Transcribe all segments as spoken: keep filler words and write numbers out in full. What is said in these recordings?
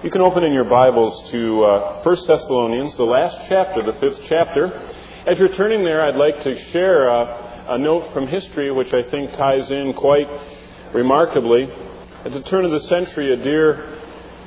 You can open in your Bibles to uh, First Thessalonians, the last chapter, the fifth chapter. As you're turning there, I'd like to share uh, a note from history which I think ties in quite remarkably. At the turn of the century, a dear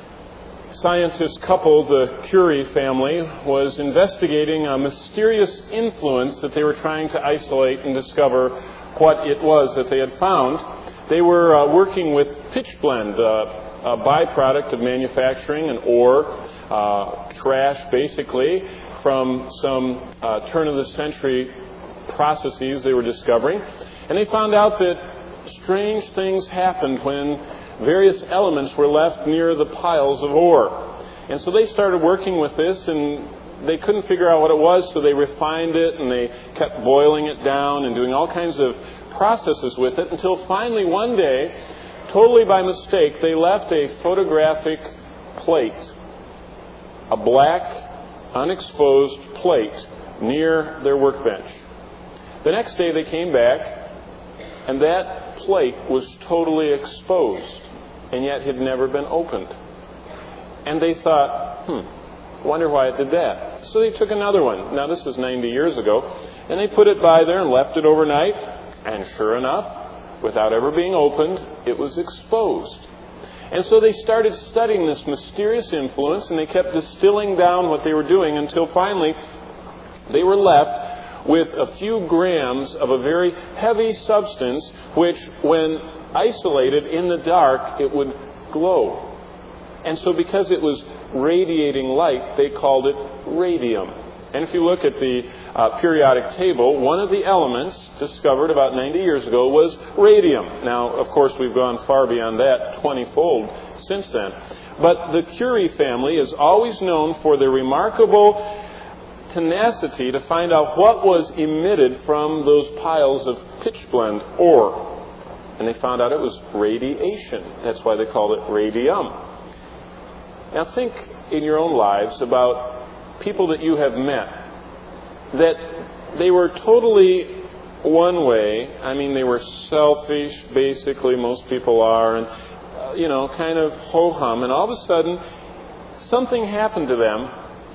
scientist couple, the Curie family, was investigating a mysterious influence that they were trying to isolate and discover what it was that they had found. They were uh, working with pitchblende, uh, a byproduct of manufacturing, an ore, uh, trash basically, from some uh, turn-of-the-century processes they were discovering. And they found out that strange things happened when various elements were left near the piles of ore. And so they started working with this, and they couldn't figure out what it was, so they refined it, and they kept boiling it down and doing all kinds of processes with it, until finally one day, totally by mistake, they left a photographic plate, a black, unexposed plate near their workbench. The next day they came back, and that plate was totally exposed, and yet had never been opened. And they thought, hmm, wonder why it did that. So they took another one. Now this is ninety years ago, and they put it by there and left it overnight, and sure enough, without ever being opened, it was exposed. And so they started studying this mysterious influence, and they kept distilling down what they were doing until finally they were left with a few grams of a very heavy substance which, when isolated in the dark, it would glow. And so because it was radiating light, they called it radium. And if you look at the uh, periodic table, one of the elements discovered about ninety years ago was radium. Now, of course, we've gone far beyond that, twenty-fold since then. But the Curie family is always known for their remarkable tenacity to find out what was emitted from those piles of pitchblende ore. And they found out it was radiation. That's why they called it radium. Now think in your own lives about people that you have met, that they were totally one way. I mean, they were selfish, basically, most people are, and, uh, you know, kind of ho-hum. And all of a sudden, something happened to them,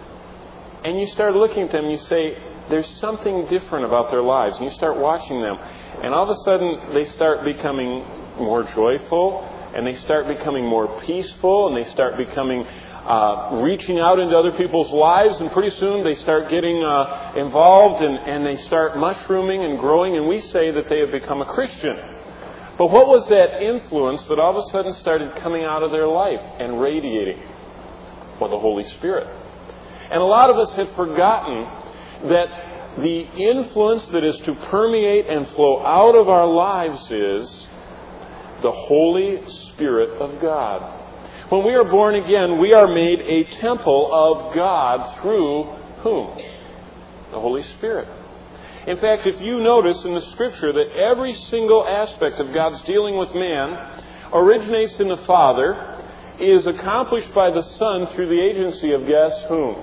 and you start looking at them and you say, there's something different about their lives. And you start watching them, and all of a sudden, they start becoming more joyful, and they start becoming more peaceful, and they start becoming Uh, reaching out into other people's lives, and pretty soon they start getting uh, involved and, and they start mushrooming and growing, and we say that they have become a Christian. But what was that influence that all of a sudden started coming out of their life and radiating? Well, the Holy Spirit. And a lot of us have forgotten that the influence that is to permeate and flow out of our lives is the Holy Spirit of God. When we are born again, we are made a temple of God through whom? The Holy Spirit. In fact, if you notice in the Scripture that every single aspect of God's dealing with man originates in the Father, is accomplished by the Son through the agency of guess whom?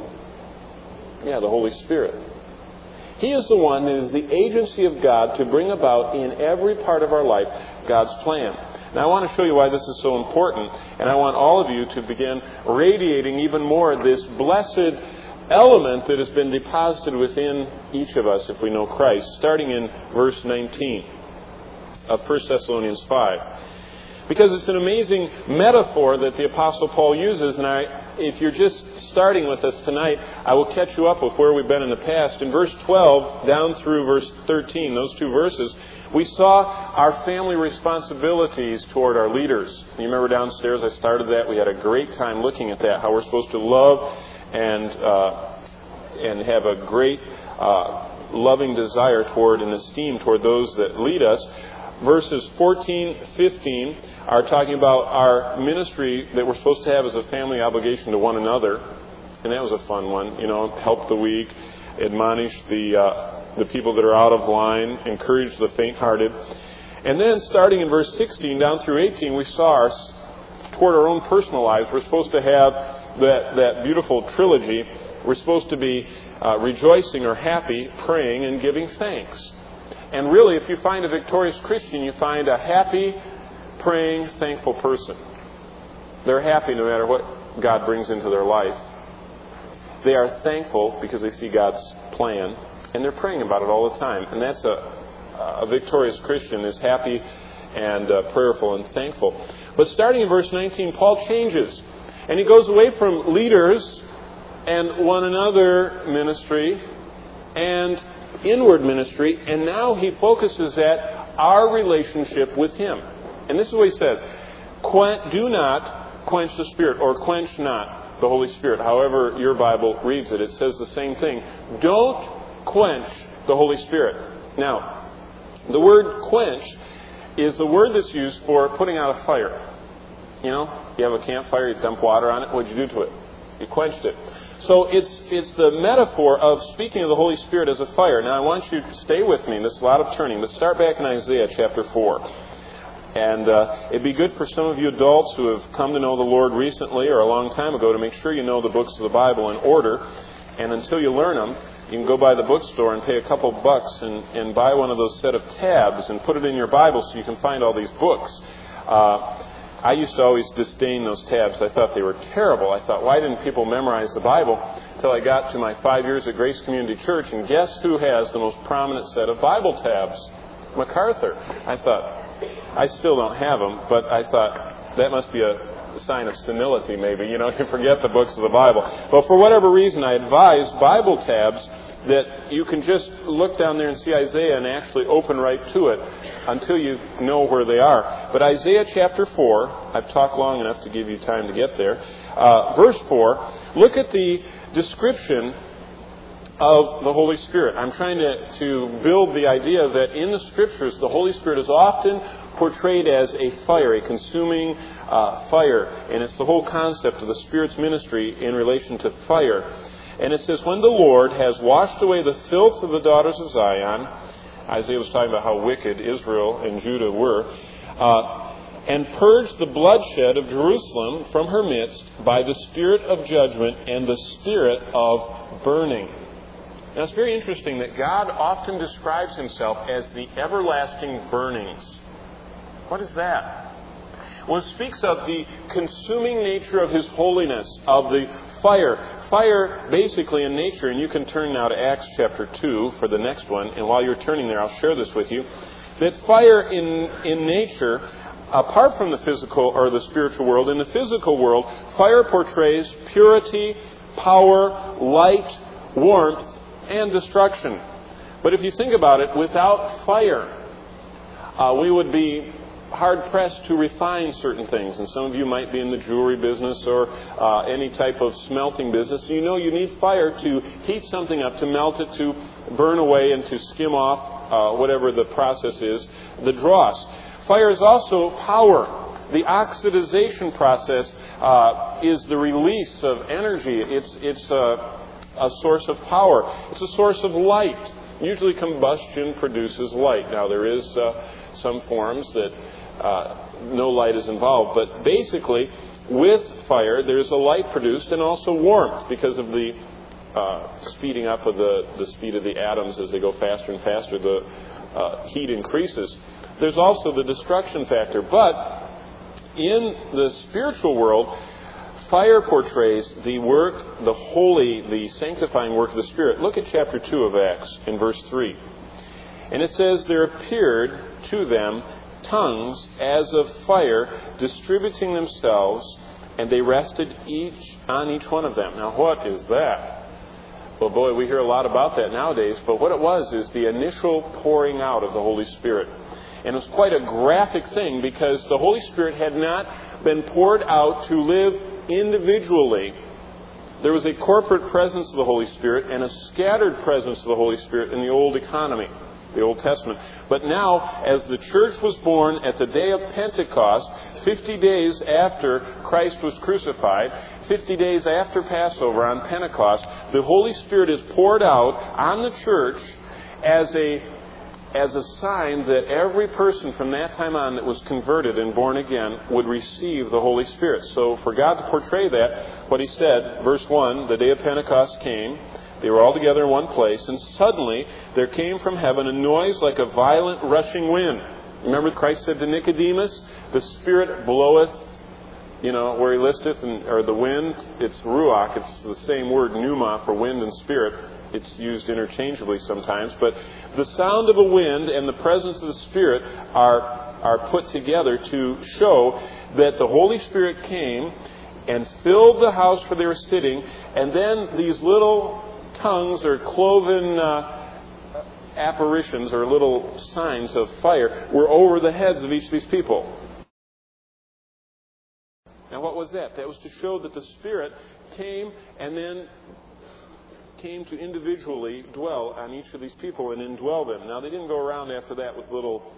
Yeah, the Holy Spirit. He is the one that is the agency of God to bring about in every part of our life God's plan. Now, I want to show you why this is so important, and I want all of you to begin radiating even more this blessed element that has been deposited within each of us if we know Christ, starting in verse nineteen of First Thessalonians five. Because it's an amazing metaphor that the Apostle Paul uses, and I, if you're just starting with us tonight, I will catch you up with where we've been in the past. In verse twelve down through verse thirteen, those two verses, we saw our family responsibilities toward our leaders. You remember downstairs I started that. We had a great time looking at that, how we're supposed to love and uh, and have a great uh, loving desire toward and esteem toward those that lead us. Verses fourteen, fifteen are talking about our ministry that we're supposed to have as a family obligation to one another. And that was a fun one. You know, help the weak, admonish the uh, the people that are out of line, encourage the faint-hearted. And then starting in verse sixteen down through eighteen, we saw our, toward our own personal lives, we're supposed to have that, that beautiful trilogy. We're supposed to be uh, rejoicing or happy, praying, and giving thanks. And really, if you find a victorious Christian, you find a happy, praying, thankful person. They're happy no matter what God brings into their life. They are thankful because they see God's plan, and they're praying about it all the time. And that's a, a victorious Christian is happy and uh, prayerful and thankful. But starting in verse nineteen, Paul changes. And he goes away from leaders and one another ministry and inward ministry, and now he focuses at our relationship with Him. And this is what he says. Do not quench the Spirit, or quench not the Holy Spirit. However your Bible reads it, it says the same thing. Don't quench the Holy Spirit. Now, the word quench is the word that's used for putting out a fire. You know, you have a campfire, you dump water on it, what'd you do to it? You quenched it. So it's it's the metaphor of speaking of the Holy Spirit as a fire. Now I want you to stay with me. This is a lot of turning. Let's start back in Isaiah chapter four. And uh, it'd be good for some of you adults who have come to know the Lord recently or a long time ago to make sure you know the books of the Bible in order. And until you learn them, you can go by the bookstore and pay a couple bucks and, and buy one of those set of tabs and put it in your Bible so you can find all these books. Uh, I used to always disdain those tabs. I thought they were terrible. I thought, why didn't people memorize the Bible? Until I got to my five years at Grace Community Church, and guess who has the most prominent set of Bible tabs? MacArthur. I thought, I still don't have them, but I thought that must be a sign of senility maybe. You know, you forget the books of the Bible. But for whatever reason, I advise Bible tabs that you can just look down there and see Isaiah and actually open right to it until you know where they are. But Isaiah chapter four, I've talked long enough to give you time to get there. Uh, verse four, look at the description of the Holy Spirit. I'm trying to, to build the idea that in the Scriptures, the Holy Spirit is often portrayed as a fire, a consuming uh, fire. And it's the whole concept of the Spirit's ministry in relation to fire. And it says, when the Lord has washed away the filth of the daughters of Zion, Isaiah was talking about how wicked Israel and Judah were, uh, and purged the bloodshed of Jerusalem from her midst by the spirit of judgment and the spirit of burning. Now it's very interesting that God often describes Himself as the everlasting burnings. What is that? Well, it speaks of the consuming nature of His holiness, of the fire. Fire, basically, in nature, and you can turn now to Acts chapter two for the next one, and while you're turning there, I'll share this with you, that fire in, in nature, apart from the physical or the spiritual world, in the physical world, fire portrays purity, power, light, warmth, and destruction. But if you think about it, without fire, uh, we would be hard-pressed to refine certain things. And some of you might be in the jewelry business or uh, any type of smelting business. You know you need fire to heat something up, to melt it, to burn away, and to skim off uh, whatever the process is, the dross. Fire is also power. The oxidization process uh, is the release of energy. It's, it's a, a source of power. It's a source of light. Usually combustion produces light. Now there is uh, some forms that Uh, no light is involved. But basically, with fire, there's a light produced and also warmth because of the uh, speeding up of the, the speed of the atoms as they go faster and faster. The uh, heat increases. There's also the destruction factor. But in the spiritual world, fire portrays the work, the holy, the sanctifying work of the Spirit. Look at chapter two of Acts in verse three. And it says, there appeared to them tongues as of fire, distributing themselves, and they rested each on each one of them. Now, what is that? Well, boy, we hear a lot about that nowadays, but what it was is the initial pouring out of the Holy Spirit. And it was quite a graphic thing because the Holy Spirit had not been poured out to live individually. There was a corporate presence of the Holy Spirit and a scattered presence of the Holy Spirit in the old economy, the Old Testament. But now, as the church was born at the day of Pentecost, fifty days after Christ was crucified, fifty days after Passover on Pentecost, the Holy Spirit is poured out on the church as a as a sign that every person from that time on that was converted and born again would receive the Holy Spirit. So for God to portray that, what He said, verse one, the day of Pentecost came. They were all together in one place, and suddenly there came from heaven a noise like a violent rushing wind. Remember Christ said to Nicodemus, the Spirit bloweth you know, where he listeth, and, or the wind, it's ruach. It's the same word, pneuma, for wind and spirit. It's used interchangeably sometimes. But the sound of a wind and the presence of the Spirit are, are put together to show that the Holy Spirit came and filled the house where they were sitting, and then these little tongues or cloven uh, apparitions or little signs of fire were over the heads of each of these people. Now what was that? That was to show that the Spirit came and then came to individually dwell on each of these people and indwell them. Now they didn't go around after that with little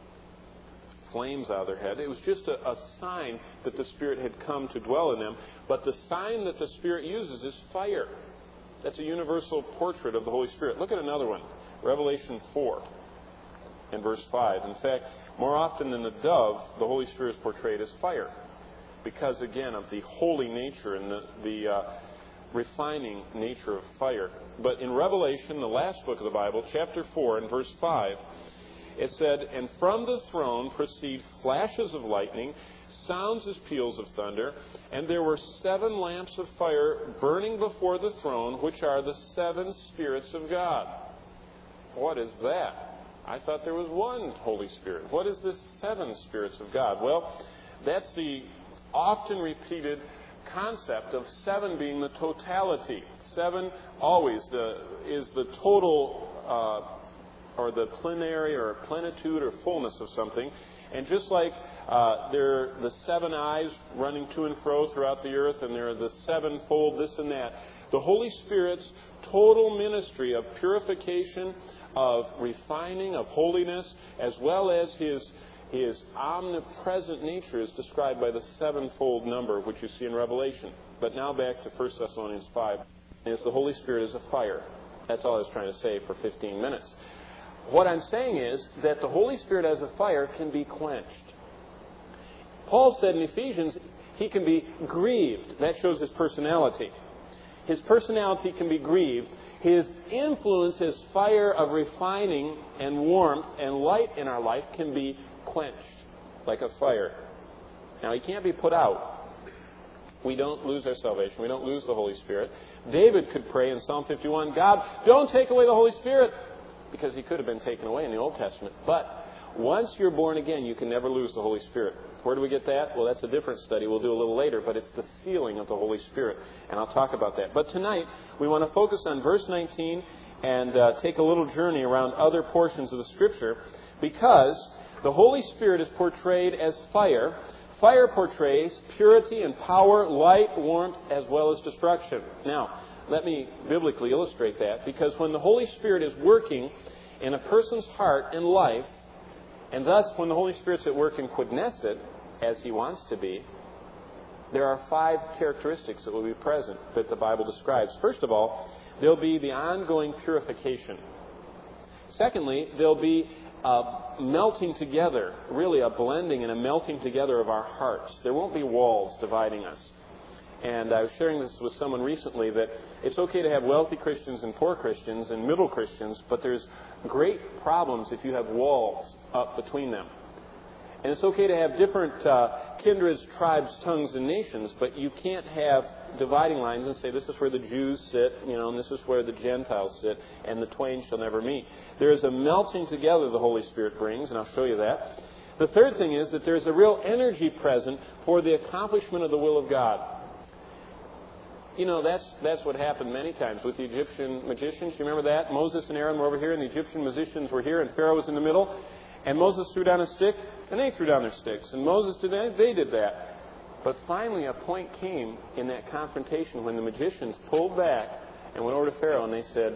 flames out of their head. It was just a, a sign that the Spirit had come to dwell in them. But the sign that the Spirit uses is fire. That's a universal portrait of the Holy Spirit. Look at another one. Revelation four and verse five. In fact, more often than the dove, the Holy Spirit is portrayed as fire. Because, again, of the holy nature and the, the uh, refining nature of fire. But in Revelation, the last book of the Bible, chapter four and verse five, it said, "And from the throne proceed flashes of lightning, sounds as peals of thunder, and there were seven lamps of fire burning before the throne, which are the seven spirits of God." What is that? I thought there was one Holy Spirit. What is this seven spirits of God? Well, that's the often repeated concept of seven being the totality. Seven always the, is the total uh, or the plenary or plenitude or fullness of something. And just like uh, there are the seven eyes running to and fro throughout the earth, and there are the sevenfold this and that, the Holy Spirit's total ministry of purification, of refining, of holiness, as well as His His omnipresent nature is described by the sevenfold number, which you see in Revelation. But now back to First Thessalonians five. Is the Holy Spirit is a fire. That's all I was trying to say for fifteen minutes. What I'm saying is that the Holy Spirit as a fire can be quenched. Paul said in Ephesians, he can be grieved. That shows his personality. His personality can be grieved. His influence as fire of refining and warmth and light in our life can be quenched like a fire. Now, he can't be put out. We don't lose our salvation. We don't lose the Holy Spirit. David could pray in Psalm fifty-one, "God, don't take away the Holy Spirit," because he could have been taken away in the Old Testament. But once you're born again, you can never lose the Holy Spirit. Where do we get that? Well, that's a different study we'll do a little later, but it's the sealing of the Holy Spirit, and I'll talk about that. But tonight, we want to focus on verse nineteen and uh, take a little journey around other portions of the Scripture, because the Holy Spirit is portrayed as fire. Fire portrays purity and power, light, warmth, as well as destruction. Now, let me biblically illustrate that, because when the Holy Spirit is working in a person's heart and life, and thus when the Holy Spirit's at work in Knesset, as He wants to be, there are five characteristics that will be present that the Bible describes. First of all, there'll be the ongoing purification. Secondly, there'll be a melting together, really a blending and a melting together of our hearts. There won't be walls dividing us. And I was sharing this with someone recently, that it's okay to have wealthy Christians and poor Christians and middle Christians, but there's great problems if you have walls up between them. And it's okay to have different uh, kindreds, tribes, tongues, and nations, but you can't have dividing lines and say this is where the Jews sit, you know, and this is where the Gentiles sit, and the twain shall never meet. There is a melting together the Holy Spirit brings, and I'll show you that. The third thing is that there's a real energy present for the accomplishment of the will of God. You know, that's that's what happened many times with the Egyptian magicians. You remember that? Moses and Aaron were over here, and the Egyptian musicians were here, and Pharaoh was in the middle. And Moses threw down a stick, and they threw down their sticks. And Moses did that, they did that. But finally a point came in that confrontation when the magicians pulled back and went over to Pharaoh, and they said,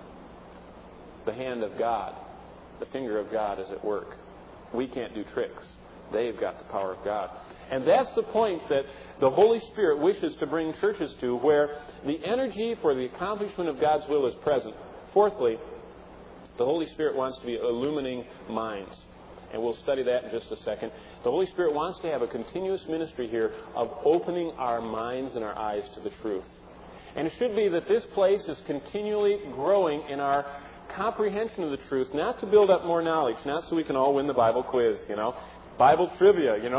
"The hand of God, the finger of God is at work. We can't do tricks. They've got the power of God." And that's the point that the Holy Spirit wishes to bring churches to, where the energy for the accomplishment of God's will is present. Fourthly, the Holy Spirit wants to be illumining minds. And we'll study that in just a second. The Holy Spirit wants to have a continuous ministry here of opening our minds and our eyes to the truth. And it should be that this place is continually growing in our comprehension of the truth, not to build up more knowledge, not so we can all win the Bible quiz, you know, Bible trivia, you know.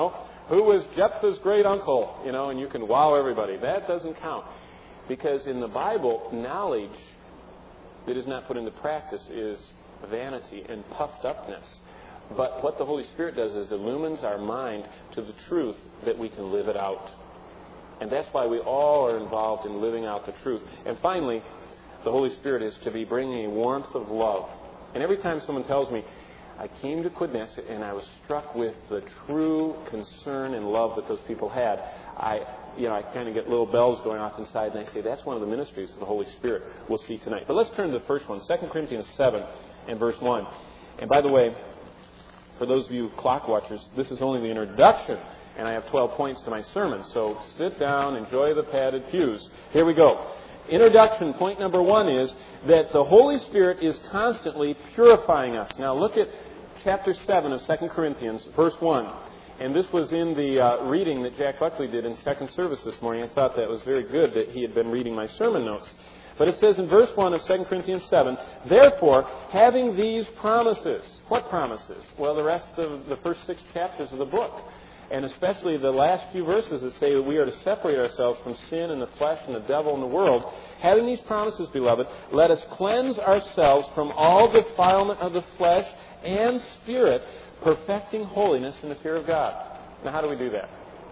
who was Jephthah's great uncle, you know, and you can wow everybody. That doesn't count. Because in the Bible, knowledge that is not put into practice is vanity and puffed upness. But what the Holy Spirit does is illumines our mind to the truth that we can live it out. And that's why we all are involved in living out the truth. And finally, the Holy Spirit is to be bringing a warmth of love. And every time someone tells me, I came to Quidnessett and I was struck with the true concern and love that those people had, I, you know, I kind of get little bells going off inside, and I say that's one of the ministries of the Holy Spirit we'll see tonight. But let's turn to the first one, Second Corinthians seven and verse one. And by the way, for those of you clock watchers, this is only the introduction, and I have twelve points to my sermon. So sit down, enjoy the padded pews. Here we go. Introduction, point number one is that the Holy Spirit is constantly purifying us. Now look at chapter seven of Second Corinthians, verse one. And this was in the uh, reading that Jack Buckley did in second service this morning. I thought that was very good that he had been reading my sermon notes. But it says in verse one of Second Corinthians seven, therefore, having these promises. What promises? Well, the rest of the first six chapters of the book. And especially the last few verses that say that we are to separate ourselves from sin and the flesh and the devil and the world. Having these promises, beloved, let us cleanse ourselves from all defilement of the flesh and spirit, perfecting holiness in the fear of God. Now, how do we do that?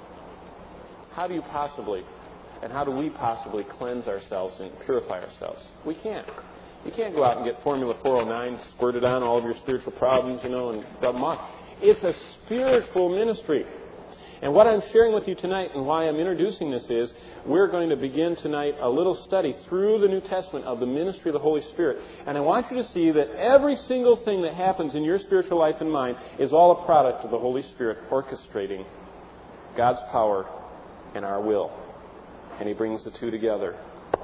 How do you possibly, and how do we possibly cleanse ourselves and purify ourselves? We can't. You can't go out and get Formula four oh nine squirted on all of your spiritual problems, you know, and rub them off. It's a spiritual ministry. And what I'm sharing with you tonight and why I'm introducing this is we're going to begin tonight a little study through the New Testament of the ministry of the Holy Spirit. And I want you to see that every single thing that happens in your spiritual life and mine is all a product of the Holy Spirit orchestrating God's power and our will. And He brings the two together.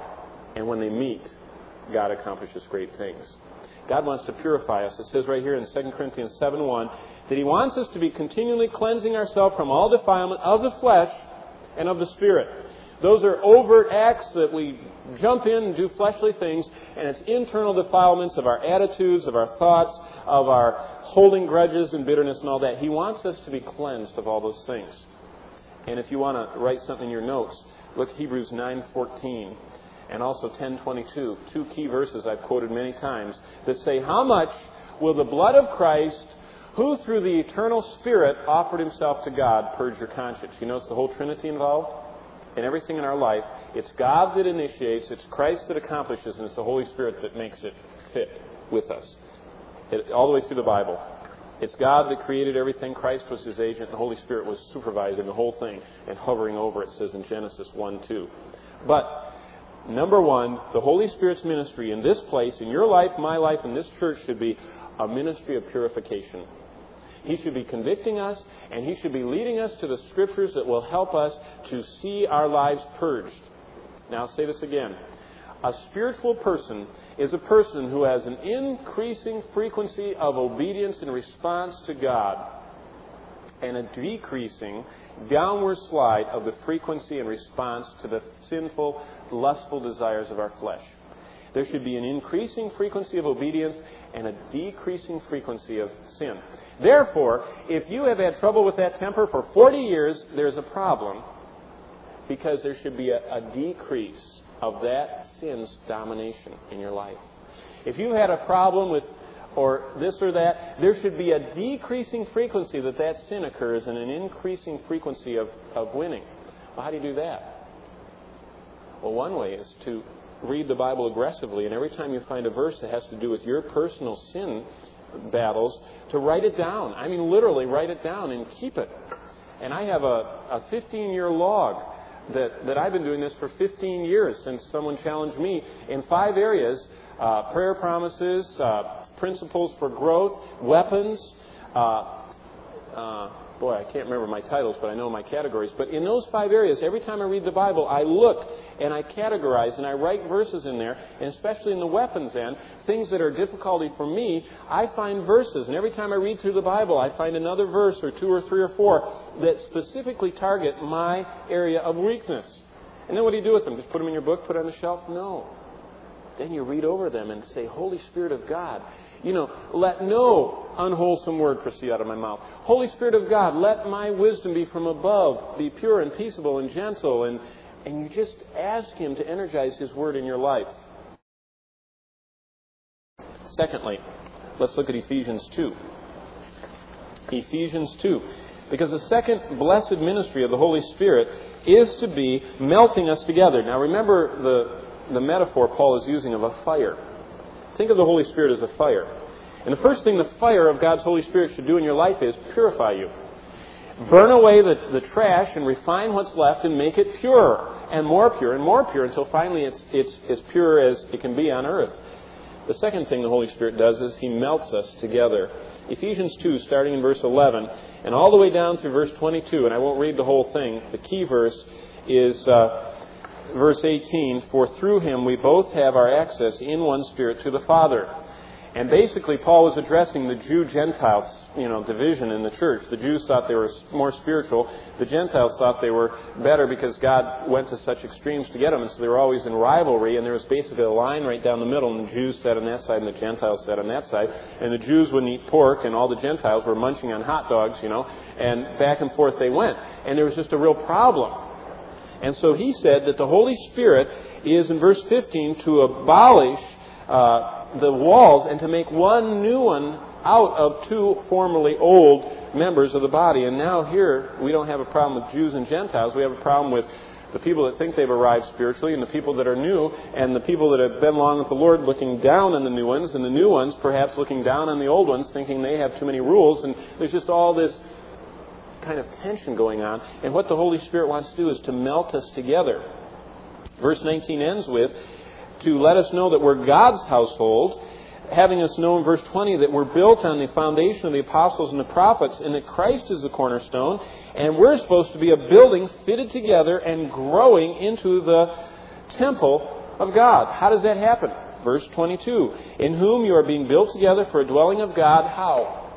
And when they meet, God accomplishes great things. God wants to purify us. It says right here in Second Corinthians seven one that He wants us to be continually cleansing ourselves from all defilement of the flesh and of the spirit. Those are overt acts that we jump in and do fleshly things, and it's internal defilements of our attitudes, of our thoughts, of our holding grudges and bitterness and all that. He wants us to be cleansed of all those things. And if you want to write something in your notes, look at Hebrews nine fourteen. And also ten twenty-two, two key verses I've quoted many times that say, how much will the blood of Christ, who through the eternal Spirit offered Himself to God, purge your conscience? You notice the whole Trinity involved? In everything in our life, it's God that initiates, it's Christ that accomplishes, and it's the Holy Spirit that makes it fit with us. It, all the way through the Bible. It's God that created everything. Christ was His agent. The Holy Spirit was supervising the whole thing and hovering over it, says in Genesis one two. But number one, the Holy Spirit's ministry in this place, in your life, my life, and this church should be a ministry of purification. He should be convicting us, and He should be leading us to the Scriptures that will help us to see our lives purged. Now, I'll say this again. A spiritual person is a person who has an increasing frequency of obedience and response to God, and a decreasing downward slide of the frequency and response to the sinful, lustful desires of our flesh. There should be an increasing frequency of obedience and a decreasing frequency of sin. Therefore, if you have had trouble with that temper for forty years, there's a problem, because there should be a, a decrease of that sin's domination in your life. If you had a problem with or this or that, there should be a decreasing frequency that that sin occurs and an increasing frequency of, of winning. Well, how do you do that? Well, one way is to read the Bible aggressively, and every time you find a verse that has to do with your personal sin battles, to write it down. I mean, literally write it down and keep it. And I have a, a fifteen-year log that, that I've been doing this for fifteen years since someone challenged me in five areas: uh, prayer promises, uh, principles for growth, weapons. Uh, uh, boy, I can't remember my titles, but I know my categories. But in those five areas, every time I read the Bible, I look and I categorize and I write verses in there, and especially in the weapons end, things that are difficulty for me, I find verses. And every time I read through the Bible, I find another verse or two or three or four that specifically target my area of weakness. And then what do you do with them? Just put them in your book, put it on the shelf? No. Then you read over them and say, Holy Spirit of God, you know, let no unwholesome word proceed out of my mouth. Holy Spirit of God, let my wisdom be from above, be pure and peaceable and gentle. And, and you just ask Him to energize His word in your life. Secondly, let's look at Ephesians two. Ephesians two. Because the second blessed ministry of the Holy Spirit is to be melting us together. Now remember the, the metaphor Paul is using of a fire. Think of the Holy Spirit as a fire. And the first thing the fire of God's Holy Spirit should do in your life is purify you. Burn away the, the trash and refine what's left and make it purer and more pure and more pure until finally it's, it's as pure as it can be on earth. The second thing the Holy Spirit does is He melts us together. Ephesians two, starting in verse eleven, and all the way down through verse twenty-two, and I won't read the whole thing. The key verse is uh, verse eighteen, for through Him we both have our access in one Spirit to the Father. And basically, Paul was addressing the Jew-Gentile, you know, division in the church. The Jews thought they were more spiritual. The Gentiles thought they were better because God went to such extremes to get them, and so they were always in rivalry. And there was basically a line right down the middle, and the Jews sat on that side, and the Gentiles sat on that side. And the Jews wouldn't eat pork, and all the Gentiles were munching on hot dogs, you know. And back and forth they went, and there was just a real problem. And so he said that the Holy Spirit is, in verse fifteen, to abolish Uh, the walls and to make one new one out of two formerly old members of the body. And now here we don't have a problem with Jews and Gentiles. We have a problem with the people that think they've arrived spiritually and the people that are new and the people that have been long with the Lord looking down on the new ones and the new ones perhaps looking down on the old ones thinking they have too many rules. And there's just all this kind of tension going on. And what the Holy Spirit wants to do is to melt us together. Verse nineteen ends with, to let us know that we're God's household, having us know in verse twenty that we're built on the foundation of the apostles and the prophets, and that Christ is the cornerstone, and we're supposed to be a building fitted together and growing into the temple of God. How does that happen? Verse twenty-two, in whom you are being built together for a dwelling of God. How?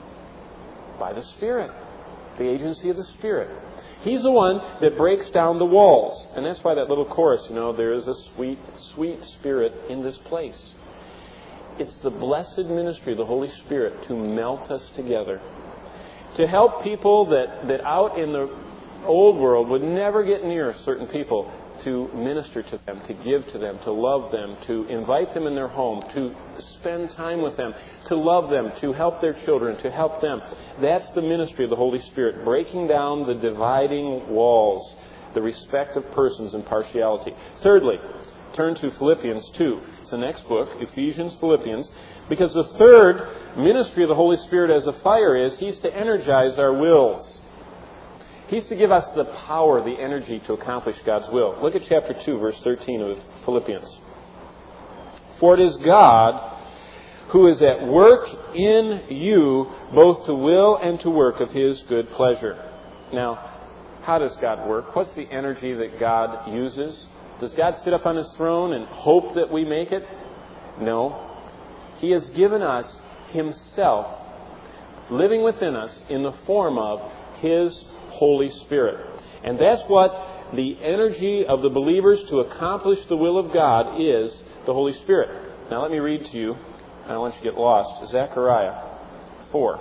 By the Spirit, the agency of the Spirit. He's the one that breaks down the walls. And that's why that little chorus, you know, there is a sweet, sweet Spirit in this place. It's the blessed ministry of the Holy Spirit to melt us together. To help people that, that out in the old world would never get near certain people, to minister to them, to give to them, to love them, to invite them in their home, to spend time with them, to love them, to help their children, to help them. That's the ministry of the Holy Spirit, breaking down the dividing walls, the respect of persons and partiality. Thirdly, turn to Philippians two. It's the next book, Ephesians, Philippians, because the third ministry of the Holy Spirit as a fire is He's to energize our wills. He's to give us the power, the energy to accomplish God's will. Look at chapter two, verse thirteen of Philippians. For it is God who is at work in you, both to will and to work of His good pleasure. Now, how does God work? What's the energy that God uses? Does God sit up on His throne and hope that we make it? No. He has given us Himself, living within us in the form of His Holy Spirit. And that's what the energy of the believers to accomplish the will of God is, the Holy Spirit. Now let me read to you, I don't want you to get lost, Zechariah four.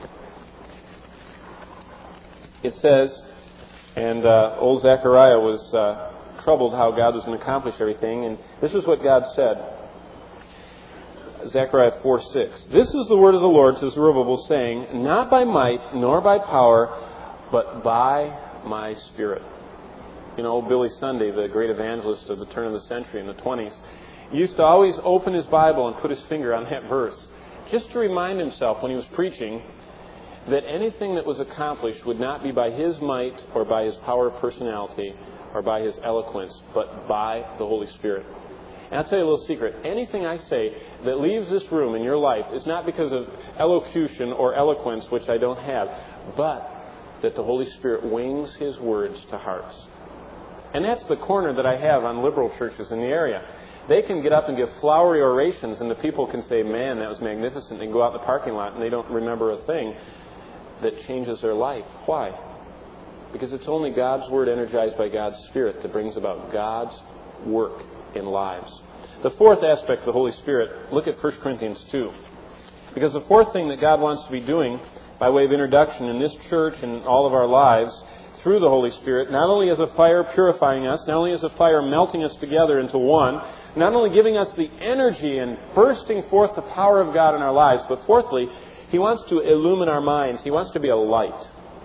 It says, and uh, old Zechariah was uh, troubled how God was going to accomplish everything, and this is what God said. Zechariah four six. This is the word of the Lord to Zerubbabel, saying, not by might nor by power, but by my Spirit. You know, Billy Sunday, the great evangelist of the turn of the century in the twenties, used to always open his Bible and put his finger on that verse, just to remind himself when he was preaching that anything that was accomplished would not be by his might or by his power of personality or by his eloquence, but by the Holy Spirit. And I'll tell you a little secret. Anything I say that leaves this room in your life is not because of elocution or eloquence, which I don't have, but that the Holy Spirit wings His words to hearts. And that's the corner that I have on liberal churches in the area. They can get up and give flowery orations, and the people can say, man, that was magnificent, and go out in the parking lot, and they don't remember a thing that changes their life. Why? Because it's only God's Word energized by God's Spirit that brings about God's work in lives. The fourth aspect of the Holy Spirit, look at First Corinthians two. Because the fourth thing that God wants to be doing by way of introduction in this church and all of our lives through the Holy Spirit, not only as a fire purifying us, not only as a fire melting us together into one, not only giving us the energy and bursting forth the power of God in our lives, but fourthly, He wants to illumine our minds. He wants to be a light.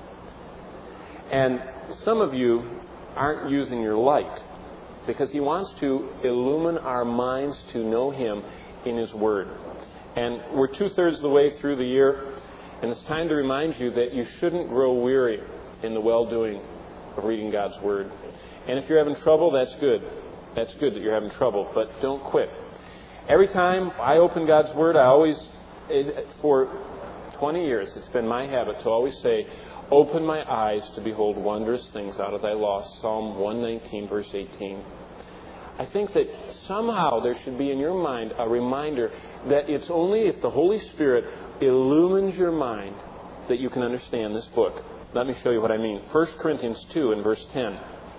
And some of you aren't using your light because He wants to illumine our minds to know Him in His Word. And we're two-thirds of the way through the year, and it's time to remind you that you shouldn't grow weary in the well-doing of reading God's Word. And if you're having trouble, that's good. That's good that you're having trouble, but don't quit. Every time I open God's Word, I always, for twenty years, it's been my habit to always say, open my eyes to behold wondrous things out of thy law. Psalm one nineteen, verse eighteen. I think that somehow there should be in your mind a reminder that it's only if the Holy Spirit illumines your mind that you can understand this book. Let me show you what I mean. First Corinthians two and verse ten.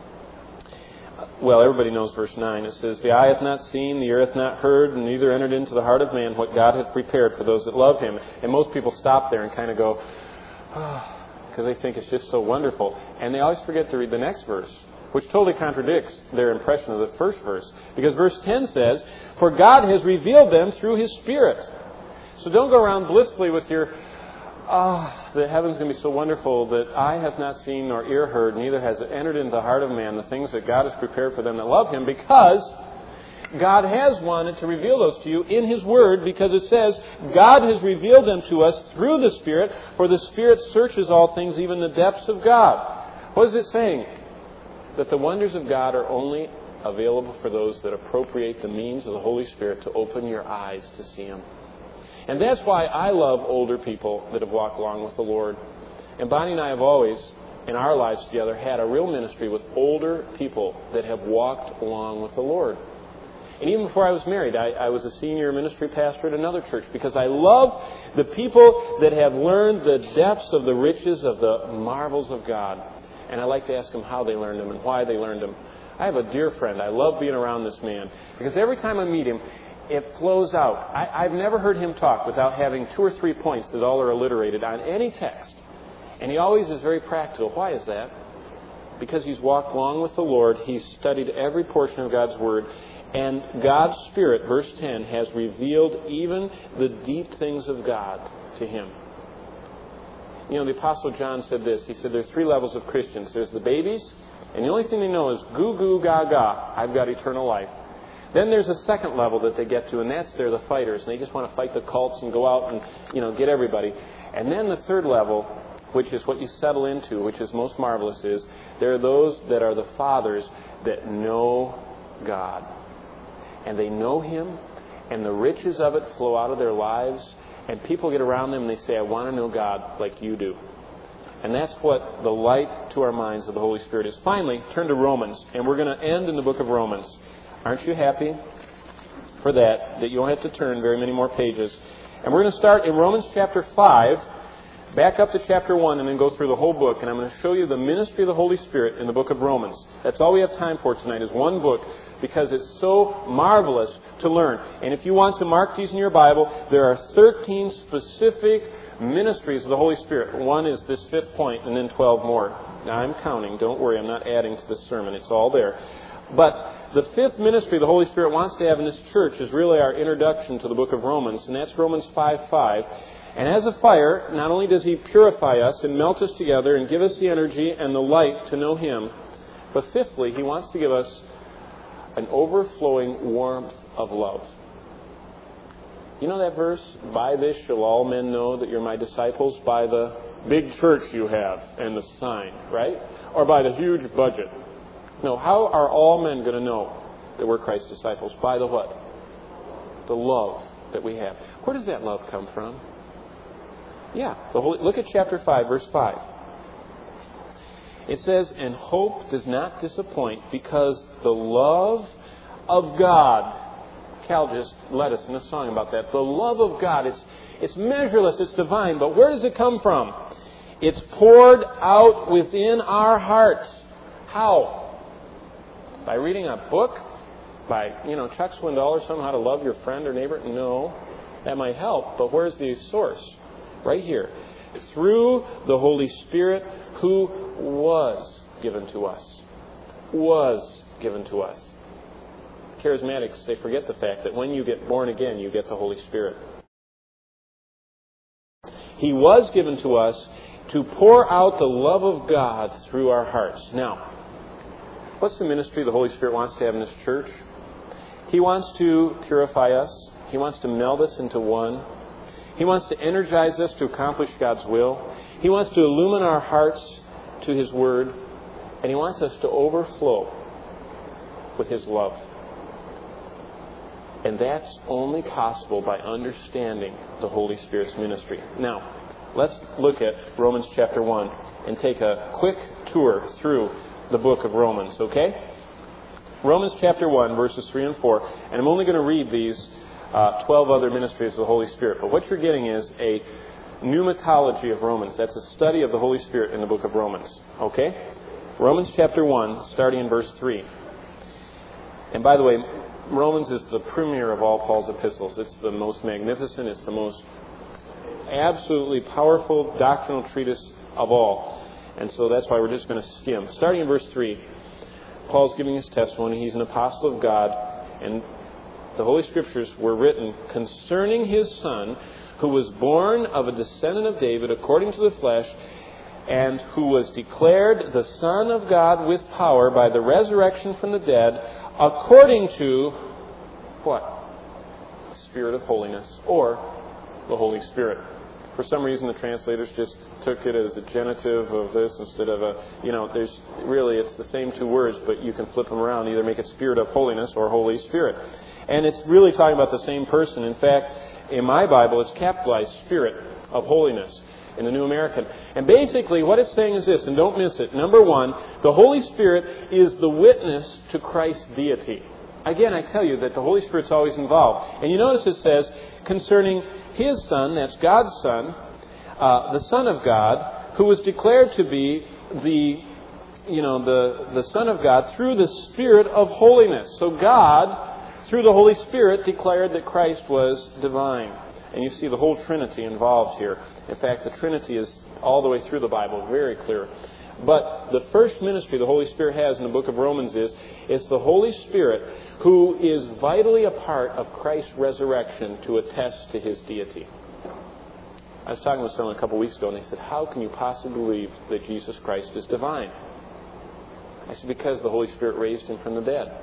Well, everybody knows verse nine. It says, the eye hath not seen, the ear hath not heard, and neither entered into the heart of man what God hath prepared for those that love Him. And most people stop there and kind of go, ah, because they think it's just so wonderful. And they always forget to read the next verse, which totally contradicts their impression of the first verse. Because verse ten says, for God has revealed them through His Spirit. So don't go around blissfully with your, ah, the heaven's going to be so wonderful that eye hath not seen nor ear heard, neither has it entered into the heart of man the things that God has prepared for them that love Him, because God has wanted to reveal those to you in His Word, because it says, God has revealed them to us through the Spirit, for the Spirit searches all things, even the depths of God. What is it saying? That the wonders of God are only available for those that appropriate the means of the Holy Spirit to open your eyes to see Him. And that's why I love older people that have walked along with the Lord. And Bonnie and I have always, in our lives together, had a real ministry with older people that have walked along with the Lord. And even before I was married, I, I was a senior ministry pastor at another church because I love the people that have learned the depths of the riches of the marvels of God. And I like to ask them how they learned them and why they learned them. I have a dear friend. I love being around this man because every time I meet him, it flows out. I, I've never heard him talk without having two or three points that all are alliterated on any text. And he always is very practical. Why is that? Because he's walked along with the Lord. He's studied every portion of God's Word. And God's Spirit, verse ten, has revealed even the deep things of God to him. You know, the Apostle John said this. He said there's three levels of Christians. There's the babies, and the only thing they know is goo goo gaga, I've got eternal life. Then there's a second level that they get to, and that's they're the fighters, and they just want to fight the cults and go out and, you know, get everybody. And then the third level, which is what you settle into, which is most marvelous, is there are those that are the fathers that know God. And they know Him, and the riches of it flow out of their lives, and people get around them and they say, I want to know God like you do. And that's what the light to our minds of the Holy Spirit is. Finally, turn to Romans, and we're going to end in the book of Romans. Aren't you happy for that, that you don't have to turn very many more pages? And we're going to start in Romans chapter five, back up to chapter one, and then go through the whole book. And I'm going to show you the ministry of the Holy Spirit in the book of Romans. That's all we have time for tonight is one book, because it's so marvelous to learn. And if you want to mark these in your Bible, there are thirteen specific ministries of the Holy Spirit. One is this fifth point, and then twelve more. Now, I'm counting. Don't worry, I'm not adding to this sermon. It's all there. But the fifth ministry the Holy Spirit wants to have in this church is really our introduction to the book of Romans, and that's Romans five five. And as a fire, not only does He purify us and melt us together and give us the energy and the light to know Him, but fifthly, He wants to give us an overflowing warmth of love. You know that verse? By this shall all men know that you're my disciples, by the big church you have and the sign, right? Or by the huge budget. No, how are all men going to know that we're Christ's disciples? By the what? The love that we have. Where does that love come from? Yeah, the Holy, look at chapter five, verse five. It says, and hope does not disappoint because the love of God. Cal just led us in a song about that. The love of God, it's, it's measureless, it's divine, but where does it come from? It's poured out within our hearts. How? By reading a book? By, you know, Chuck Swindoll or something, How to Love Your Friend or Neighbor? No. That might help, but where's the source? Right here. Through the Holy Spirit who was given to us. Was given to us. Charismatics, they forget the fact that when you get born again, you get the Holy Spirit. He was given to us to pour out the love of God through our hearts. Now, what's the ministry the Holy Spirit wants to have in this church? He wants to purify us. He wants to meld us into one. He wants to energize us to accomplish God's will. He wants to illumine our hearts to His Word. And He wants us to overflow with His love. And that's only possible by understanding the Holy Spirit's ministry. Now, let's look at Romans chapter one and take a quick tour through the book of Romans, okay? Romans chapter one, verses three and four. And I'm only going to read these uh, twelve other ministries of the Holy Spirit. But what you're getting is a pneumatology of Romans. That's a study of the Holy Spirit in the book of Romans, okay? Romans chapter one, starting in verse three. And by the way, Romans is the premier of all Paul's epistles. It's the most magnificent, it's the most absolutely powerful doctrinal treatise of all. And so that's why we're just going to skim. Starting in verse three, Paul's giving his testimony. He's an apostle of God, and the Holy Scriptures were written concerning His Son, who was born of a descendant of David according to the flesh, and who was declared the Son of God with power by the resurrection from the dead, according to what? The Spirit of holiness, or the Holy Spirit. For some reason, the translators just took it as a genitive of this instead of a, you know, there's really, it's the same two words, but you can flip them around, either make it Spirit of holiness or Holy Spirit. And it's really talking about the same person. In fact, in my Bible, it's capitalized Spirit of holiness in the New American. And basically, what it's saying is this, and don't miss it. Number one, the Holy Spirit is the witness to Christ's deity. Again, I tell you that the Holy Spirit's always involved. And you notice it says, concerning His Son, that's God's Son, uh, the Son of God, who was declared to be the, you know, the, the Son of God through the Spirit of holiness. So God, through the Holy Spirit, declared that Christ was divine. And you see the whole Trinity involved here. In fact, the Trinity is all the way through the Bible, very clear. But the first ministry the Holy Spirit has in the book of Romans is, it's the Holy Spirit who is vitally a part of Christ's resurrection to attest to His deity. I was talking with someone a couple weeks ago, and they said, how can you possibly believe that Jesus Christ is divine? I said, because the Holy Spirit raised Him from the dead.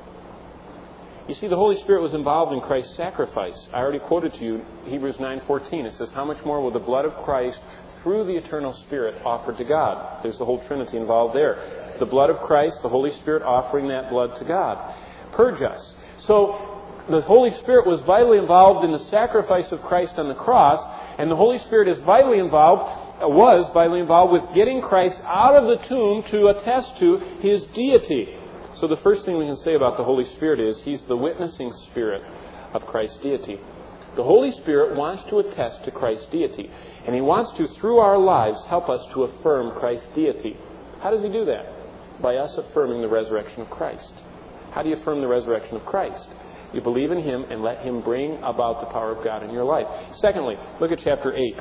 You see, the Holy Spirit was involved in Christ's sacrifice. I already quoted to you Hebrews nine fourteen. It says, how much more will the blood of Christ through the eternal Spirit offered to God? There's the whole Trinity involved there. The blood of Christ, the Holy Spirit offering that blood to God. Purge us. So the Holy Spirit was vitally involved in the sacrifice of Christ on the cross, and the Holy Spirit is vitally involved, was vitally involved with getting Christ out of the tomb to attest to His deity. So the first thing we can say about the Holy Spirit is He's the witnessing Spirit of Christ's deity. The Holy Spirit wants to attest to Christ's deity. And He wants to, through our lives, help us to affirm Christ's deity. How does He do that? By us affirming the resurrection of Christ. How do you affirm the resurrection of Christ? You believe in Him and let Him bring about the power of God in your life. Secondly, look at chapter eight,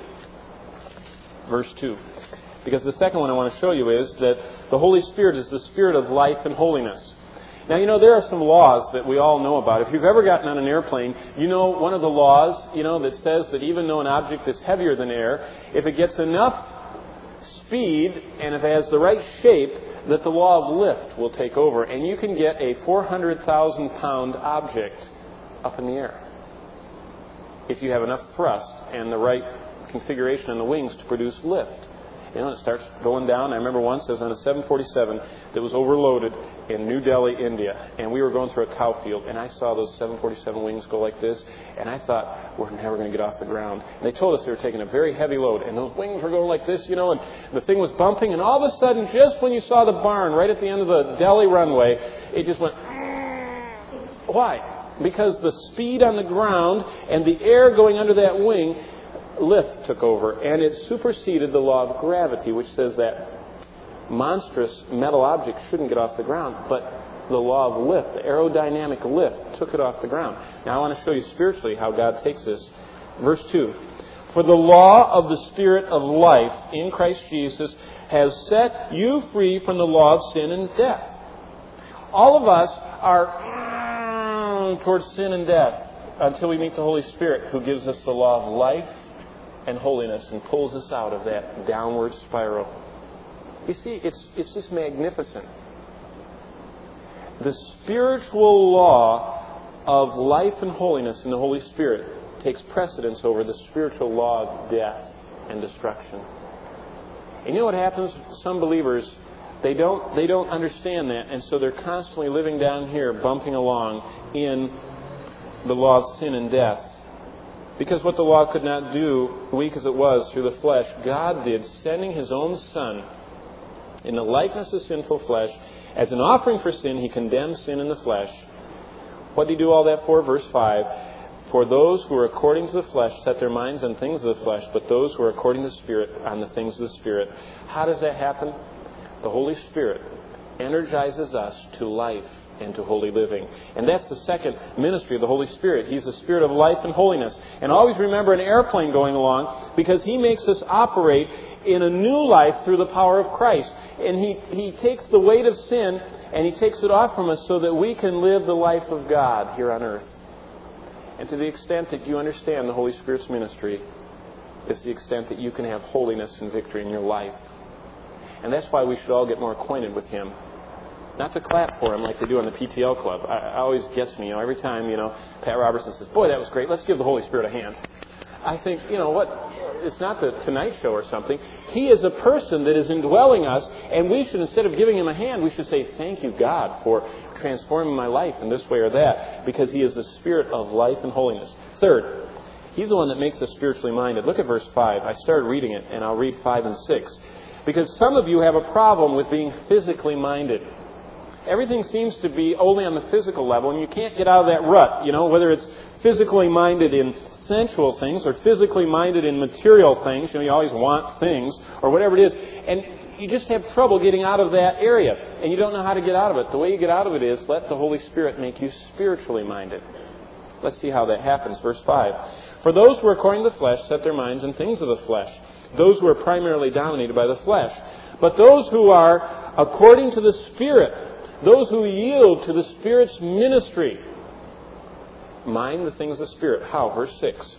verse two. Because the second one I want to show you is that the Holy Spirit is the Spirit of life and holiness. Now, you know, there are some laws that we all know about. If you've ever gotten on an airplane, you know one of the laws, you know, that says that even though an object is heavier than air, if it gets enough speed and if it has the right shape, that the law of lift will take over. And you can get a four hundred thousand pound object up in the air if you have enough thrust and the right configuration on the wings to produce lift. You know, it starts going down. I remember once I was on a seven forty-seven that was overloaded in New Delhi, India, and we were going through a cow field, and I saw those seven forty-seven wings go like this, and I thought, we're never going to get off the ground. And they told us they were taking a very heavy load, and those wings were going like this, you know, and the thing was bumping, and all of a sudden, just when you saw the barn right at the end of the Delhi runway, it just went, why? Because the speed on the ground and the air going under that wing, lift took over, and it superseded the law of gravity, which says that monstrous metal object shouldn't get off the ground, but the law of lift, the aerodynamic lift, took it off the ground. Now I want to show you spiritually how God takes this Verse two. For the law of the Spirit of life in Christ Jesus has set you free from the law of sin and death. All of us are mm, towards sin and death until we meet the Holy Spirit, who gives us the law of life and holiness and pulls us out of that downward spiral. You see, it's, it's just magnificent. The spiritual law of life and holiness in the Holy Spirit takes precedence over the spiritual law of death and destruction. And you know what happens? Some believers, they don't they don't understand that, and so they're constantly living down here, bumping along in the law of sin and death. Because what the law could not do, weak as it was through the flesh, God did, sending His own Son in the likeness of sinful flesh. As an offering for sin, He condemned sin in the flesh. What did He do all that for? Verse five. For those who are according to the flesh set their minds on things of the flesh, but those who are according to the Spirit on the things of the Spirit. How does that happen? The Holy Spirit energizes us to life and to holy living. And that's the second ministry of the Holy Spirit. He's the Spirit of life and holiness. And always remember an airplane going along, because He makes us operate in a new life through the power of Christ. And He, he takes the weight of sin and He takes it off from us so that we can live the life of God here on earth. And to the extent that you understand the Holy Spirit's ministry, it's the extent that you can have holiness and victory in your life. And that's why we should all get more acquainted with Him. Not to clap for Him like they do on the P T L Club. I, I always gets me, you know, every time, you know, Pat Robertson says, boy, that was great, let's give the Holy Spirit a hand. I think, you know what, it's not the Tonight Show or something. He is a person that is indwelling us, and we should, instead of giving Him a hand, we should say, thank you, God, for transforming my life in this way or that, because He is the Spirit of life and holiness. Third, He's the one that makes us spiritually minded. Look at verse five. I started reading it, and I'll read five and six. Because some of you have a problem with being physically minded. Everything seems to be only on the physical level, and you can't get out of that rut, you know, whether it's physically minded in sensual things or physically minded in material things. You know, you always want things or whatever it is. And you just have trouble getting out of that area, and you don't know how to get out of it. The way you get out of it is let the Holy Spirit make you spiritually minded. Let's see how that happens. Verse five. For those who are according to the flesh set their minds on things of the flesh. Those who are primarily dominated by the flesh. But those who are according to the Spirit, those who yield to the Spirit's ministry, mind the things of the Spirit. How? Verse six.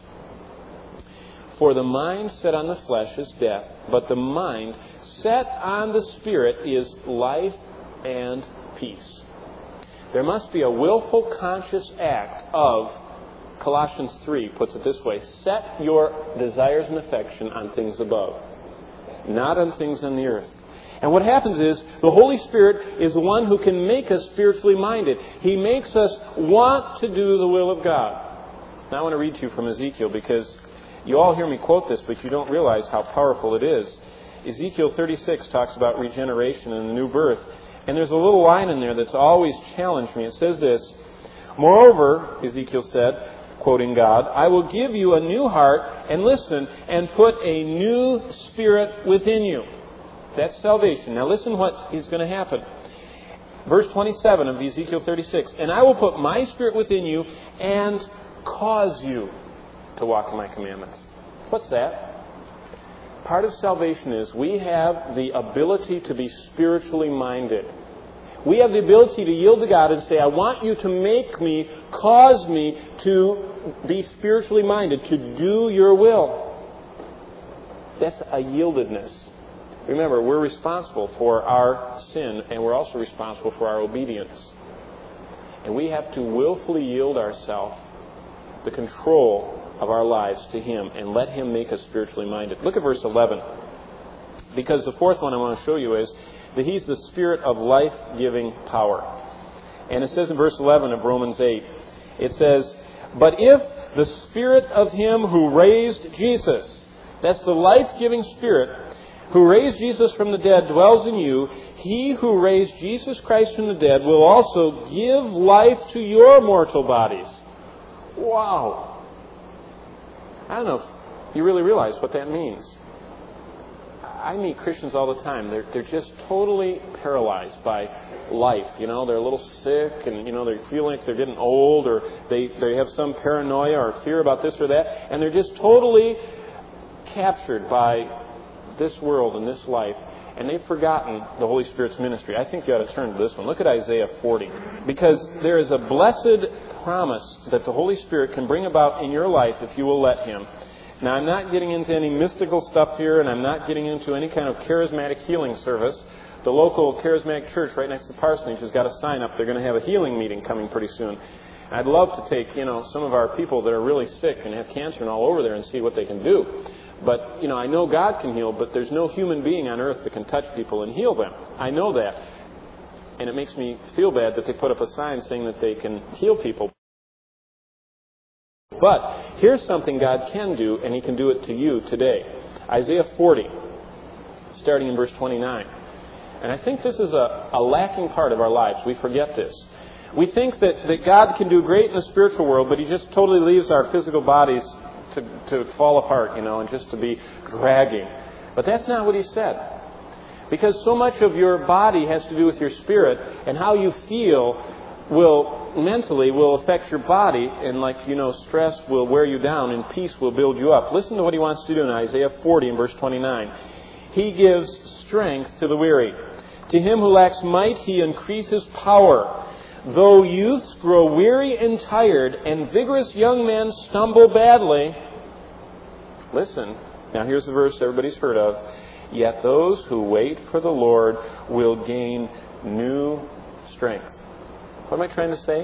For the mind set on the flesh is death, but the mind set on the Spirit is life and peace. There must be a willful, conscious act of, Colossians three puts it this way, set your desires and affection on things above, not on things on the earth. And what happens is, the Holy Spirit is the one who can make us spiritually minded. He makes us want to do the will of God. Now I want to read to you from Ezekiel, because you all hear me quote this, but you don't realize how powerful it is. Ezekiel thirty-six talks about regeneration and the new birth. And there's a little line in there that's always challenged me. It says this, Moreover, Ezekiel said, quoting God, I will give you a new heart, and listen, and put a new spirit within you. That's salvation. Now listen what is going to happen. Verse twenty-seven of Ezekiel thirty-six. And I will put my spirit within you and cause you to walk in my commandments. What's that? Part of salvation is we have the ability to be spiritually minded. We have the ability to yield to God and say, I want you to make me, cause me to be spiritually minded, to do your will. That's a yieldedness. Remember, we're responsible for our sin, and we're also responsible for our obedience. And we have to willfully yield ourselves the control of our lives to Him and let Him make us spiritually minded. Look at verse eleven. Because the fourth one I want to show you is that He's the Spirit of life-giving power. And it says in verse eleven of Romans eight, it says, But if the Spirit of Him who raised Jesus, that's the life-giving Spirit, who raised Jesus from the dead dwells in you, He who raised Jesus Christ from the dead will also give life to your mortal bodies. Wow. I don't know if you really realize what that means. I meet Christians all the time. They're they're just totally paralyzed by life. You know, they're a little sick, and you know they feel like they're getting old, or they they have some paranoia or fear about this or that, and they're just totally captured by this world and this life, and they've forgotten the Holy Spirit's ministry. I think you ought to turn to this one. Look at Isaiah forty, because there is a blessed promise that the Holy Spirit can bring about in your life if you will let Him. Now, I'm not getting into any mystical stuff here, and I'm not getting into any kind of charismatic healing service. The local charismatic church right next to Parsonage has got a sign up. They're going to have a healing meeting coming pretty soon. I'd love to take, you know, some of our people that are really sick and have cancer and all over there and see what they can do. But, you know, I know God can heal, but there's no human being on earth that can touch people and heal them. I know that. And it makes me feel bad that they put up a sign saying that they can heal people. But here's something God can do, and He can do it to you today. Isaiah forty, starting in verse twenty-nine. And I think this is a, a lacking part of our lives. We forget this. We think that, that God can do great in the spiritual world, but He just totally leaves our physical bodies to, to fall apart, you know, and just to be dragging. But that's not what He said. Because so much of your body has to do with your spirit, and how you feel will mentally will affect your body, and like you know, stress will wear you down and peace will build you up. Listen to what He wants to do in Isaiah forty and verse twenty-nine. He gives strength to the weary. To him who lacks might, He increases power. Though youths grow weary and tired, and vigorous young men stumble badly. Listen, now here's the verse everybody's heard of. Yet those who wait for the Lord will gain new strength. What am I trying to say?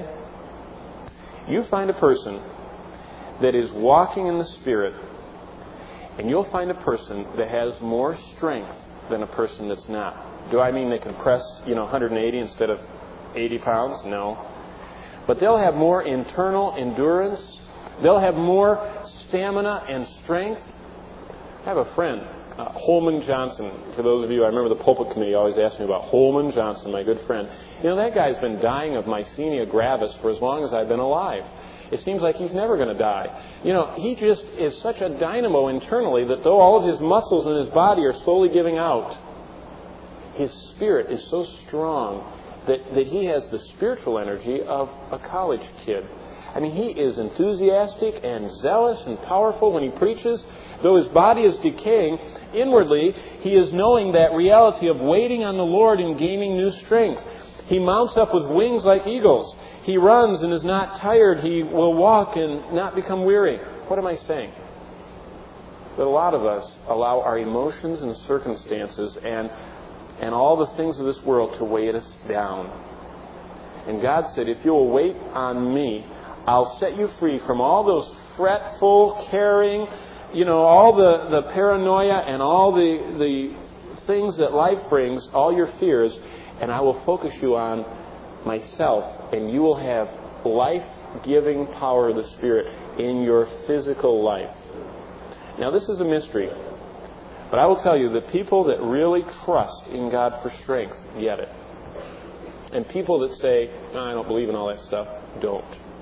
You find a person that is walking in the Spirit, and you'll find a person that has more strength than a person that's not. Do I mean they can press, you know, one hundred eighty instead of eighty pounds? No. But they'll have more internal endurance. They'll have more stamina and strength. I have a friend, uh, Holman Johnson. For those of you, I remember the pulpit committee always asked me about Holman Johnson, my good friend. You know, that guy's been dying of myasthenia gravis for as long as I've been alive. It seems like he's never going to die. You know, he just is such a dynamo internally that though all of his muscles in his body are slowly giving out, his spirit is so strong that, that he has the spiritual energy of a college kid. I mean, he is enthusiastic and zealous and powerful when he preaches. Though his body is decaying, inwardly he is knowing that reality of waiting on the Lord and gaining new strength. He mounts up with wings like eagles. He runs and is not tired. He will walk and not become weary. What am I saying? That a lot of us allow our emotions and circumstances and and all the things of this world to weigh us down. And God said, if you will wait on me, I'll set you free from all those fretful, caring, you know, all the, the paranoia and all the, the things that life brings, all your fears, and I will focus you on myself, and you will have life-giving power of the Spirit in your physical life. Now, this is a mystery, but I will tell you that people that really trust in God for strength get it. And people that say, no, I don't believe in all that stuff, don't.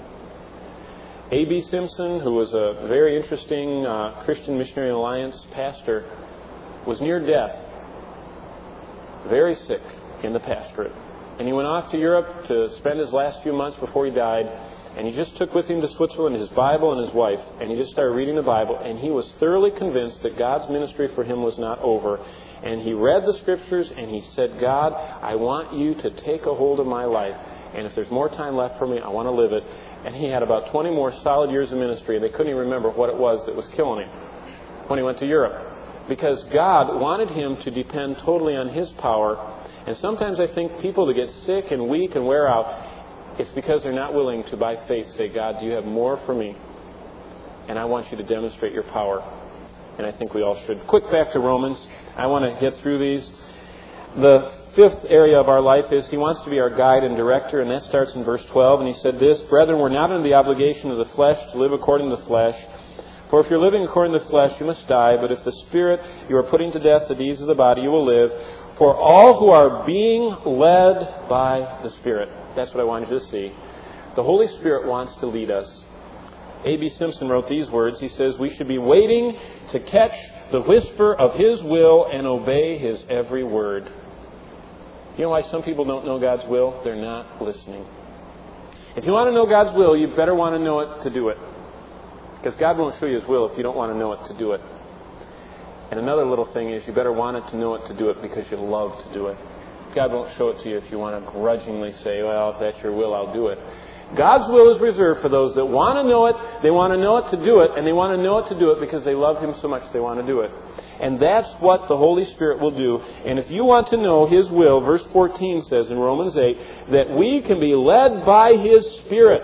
A B Simpson, who was a very interesting uh, Christian Missionary Alliance pastor, was near death, very sick in the pastorate. And he went off to Europe to spend his last few months before he died. And he just took with him to Switzerland his Bible and his wife. And he just started reading the Bible. And he was thoroughly convinced that God's ministry for him was not over. And he read the Scriptures and he said, God, I want you to take a hold of my life. And if there's more time left for me, I want to live it. And he had about twenty more solid years of ministry. And they couldn't even remember what it was that was killing him when he went to Europe. Because God wanted him to depend totally on His power. And sometimes I think people that get sick and weak and wear out, it's because they're not willing to, by faith, say, God, do you have more for me? And I want you to demonstrate your power. And I think we all should. Quick back to Romans. I want to get through these. The fifth area of our life is He wants to be our guide and director, and that starts in verse twelve. And He said this, Brethren, we're not under the obligation of the flesh to live according to the flesh. For if you're living according to the flesh, you must die. But if the Spirit, you are putting to death the deeds of the body, you will live. For all who are being led by the Spirit. That's what I wanted you to see. The Holy Spirit wants to lead us. A B Simpson wrote these words. He says, we should be waiting to catch the whisper of His will and obey His every word. You know why some people don't know God's will? They're not listening. If you want to know God's will, you better want to know it to do it. Because God won't show you His will if you don't want to know it to do it. And another little thing is you better want it to know it to do it because you love to do it. God won't show it to you if you want to grudgingly say, well, if that's your will, I'll do it. God's will is reserved for those that want to know it, they want to know it to do it, and they want to know it to do it because they love Him so much they want to do it. And that's what the Holy Spirit will do. And if you want to know His will, verse fourteen says in Romans eight, that we can be led by His Spirit.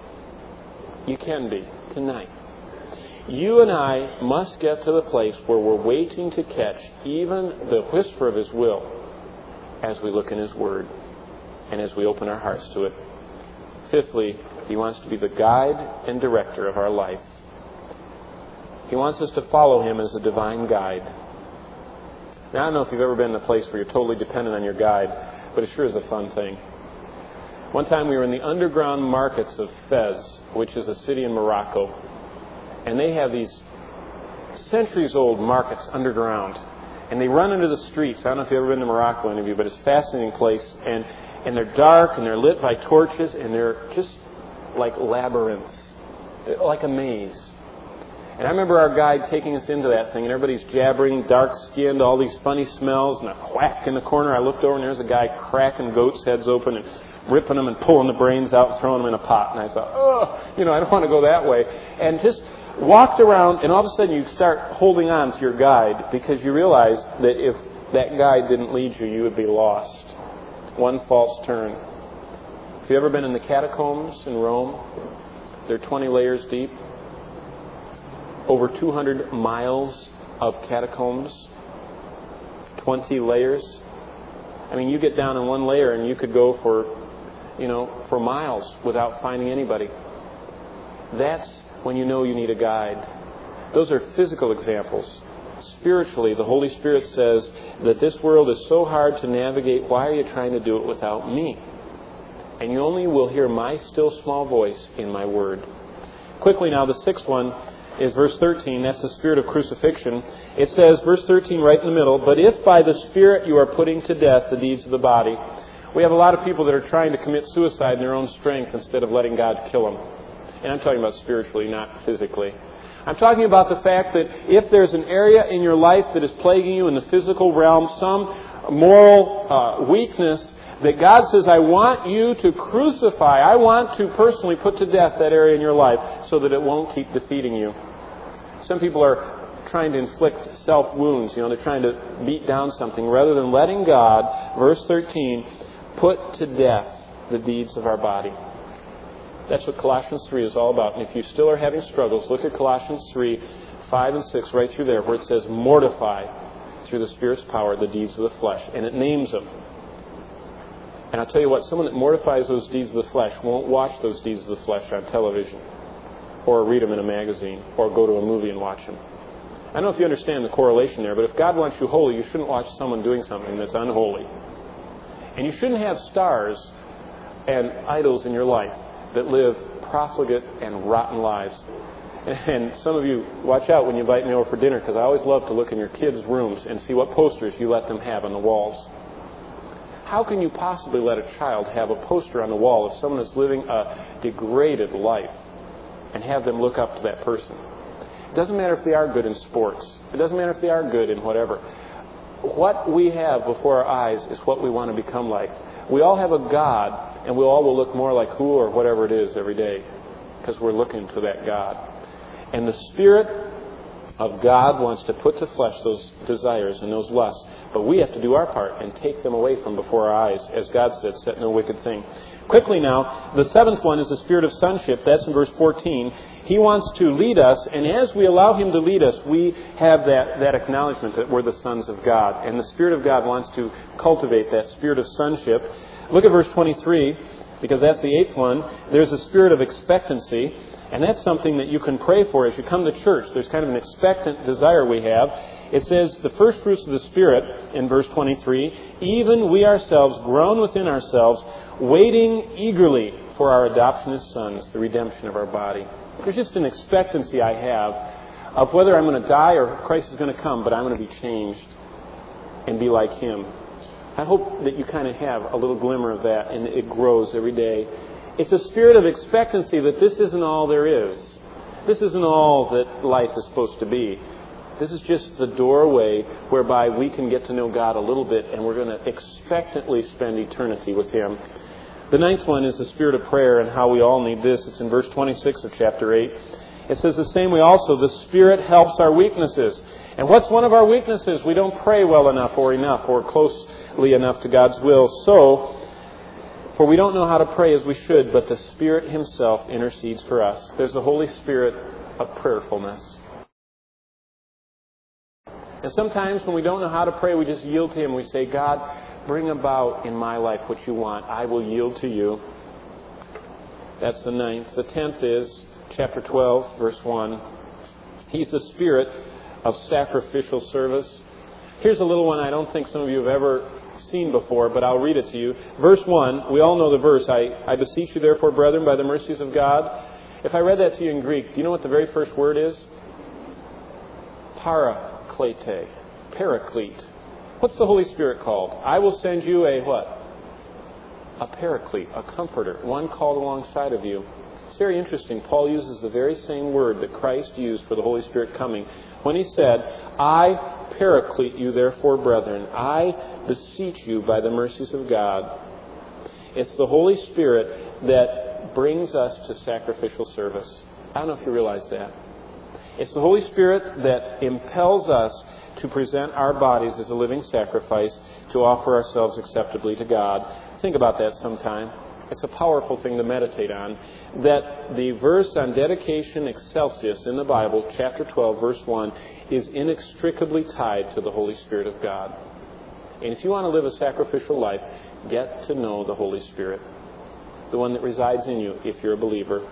You can be tonight. You and I must get to the place where we're waiting to catch even the whisper of His will as we look in His Word and as we open our hearts to it. Fifthly, He wants to be the guide and director of our life. He wants us to follow Him as a divine guide. Now, I don't know if you've ever been in a place where you're totally dependent on your guide, but it sure is a fun thing. One time we were in the underground markets of Fez, which is a city in Morocco, and they have these centuries-old markets underground, and they run into the streets. I don't know if you've ever been to Morocco, any of you, but it's a fascinating place, and And they're dark, and they're lit by torches, and they're just like labyrinths, like a maze. And I remember our guide taking us into that thing, and everybody's jabbering, dark-skinned, all these funny smells, and a whack in the corner. I looked over, and there's a guy cracking goats' heads open and ripping them and pulling the brains out and throwing them in a pot. And I thought, oh, you know, I don't want to go that way. And just walked around, and all of a sudden you start holding on to your guide because you realize that if that guide didn't lead you, you would be lost. One false turn. Have you ever been in the catacombs in Rome? They're twenty layers deep. Over two hundred miles of catacombs. twenty layers. I mean, you get down in one layer and you could go for, you know, for miles without finding anybody. That's when you know you need a guide. Those are physical examples. Spiritually, the Holy Spirit says that this world is so hard to navigate. Why are you trying to do it without me? And you only will hear my still small voice in my word. Quickly now, the sixth one is verse thirteen. That's the spirit of crucifixion. It says, verse thirteen right in the middle, but if by the Spirit you are putting to death the deeds of the body. We have a lot of people that are trying to commit suicide in their own strength instead of letting God kill them. And I'm talking about spiritually, not physically. I'm talking about the fact that if there's an area in your life that is plaguing you in the physical realm, some moral uh, weakness, that God says, I want you to crucify. I want to personally put to death that area in your life so that it won't keep defeating you. Some people are trying to inflict self-wounds. You know, they're trying to beat down something rather than letting God, verse thirteen, put to death the deeds of our body. That's what Colossians three is all about. And if you still are having struggles, look at Colossians three, five and six, right through there, where it says, mortify through the Spirit's power the deeds of the flesh. And it names them. And I'll tell you what, someone that mortifies those deeds of the flesh won't watch those deeds of the flesh on television, or read them in a magazine, or go to a movie and watch them. I don't know if you understand the correlation there, but if God wants you holy, you shouldn't watch someone doing something that's unholy. And you shouldn't have stars and idols in your life that live profligate and rotten lives. And some of you, watch out when you invite me over for dinner, because I always love to look in your kids' rooms and see what posters you let them have on the walls. How can you possibly let a child have a poster on the wall of someone that's living a degraded life and have them look up to that person? It doesn't matter if they are good in sports. It doesn't matter if they are good in whatever. What we have before our eyes is what we want to become like. We all have a God, and we all will look more like who or whatever it is every day, because we're looking to that God. And the Spirit of God wants to put to flesh those desires and those lusts, but we have to do our part and take them away from before our eyes. As God said, set no wicked thing. Quickly now, the seventh one is the spirit of sonship. That's in verse fourteen. He wants to lead us, and as we allow Him to lead us, we have that, that acknowledgement that we're the sons of God. And the Spirit of God wants to cultivate that spirit of sonship. Look at verse twenty-three, because that's the eighth one. There's a spirit of expectancy, and that's something that you can pray for as you come to church. There's kind of an expectant desire we have. It says, the first fruits of the Spirit, in verse twenty-three, even we ourselves, groan within ourselves, waiting eagerly for our adoption as sons, the redemption of our body. There's just an expectancy I have of whether I'm going to die or Christ is going to come, but I'm going to be changed and be like Him. I hope that you kind of have a little glimmer of that, and it grows every day. It's a spirit of expectancy that this isn't all there is. This isn't all that life is supposed to be. This is just the doorway whereby we can get to know God a little bit, and we're going to expectantly spend eternity with Him. The ninth one is the spirit of prayer and how we all need this. It's in verse twenty-six of chapter eight. It says the same way also, the Spirit helps our weaknesses. And what's one of our weaknesses? We don't pray well enough or enough or closely enough to God's will. So, for we don't know how to pray as we should, but the Spirit Himself intercedes for us. There's the Holy Spirit of prayerfulness. And sometimes when we don't know how to pray, we just yield to Him. We say, God, bring about in my life what you want. I will yield to you. That's the ninth. The tenth is chapter twelve, verse one. He's the spirit of sacrificial service. Here's a little one I don't think some of you have ever seen before, but I'll read it to you. Verse one, we all know the verse. I, I beseech you therefore, brethren, by the mercies of God. If I read that to you in Greek, do you know what the very first word is? Paraklete. Paraclete. What's the Holy Spirit called? I will send you a what? A paraclete, a comforter, one called alongside of you. It's very interesting. Paul uses the very same word that Christ used for the Holy Spirit coming when he said, I paraclete you therefore, brethren. I beseech you by the mercies of God. It's the Holy Spirit that brings us to sacrificial service. I don't know if you realize that. It's the Holy Spirit that impels us to present our bodies as a living sacrifice, to offer ourselves acceptably to God. Think about that sometime. It's a powerful thing to meditate on. That the verse on dedication excelsis in the Bible, chapter twelve, verse one, is inextricably tied to the Holy Spirit of God. And if you want to live a sacrificial life, get to know the Holy Spirit, the one that resides in you if you're a believer.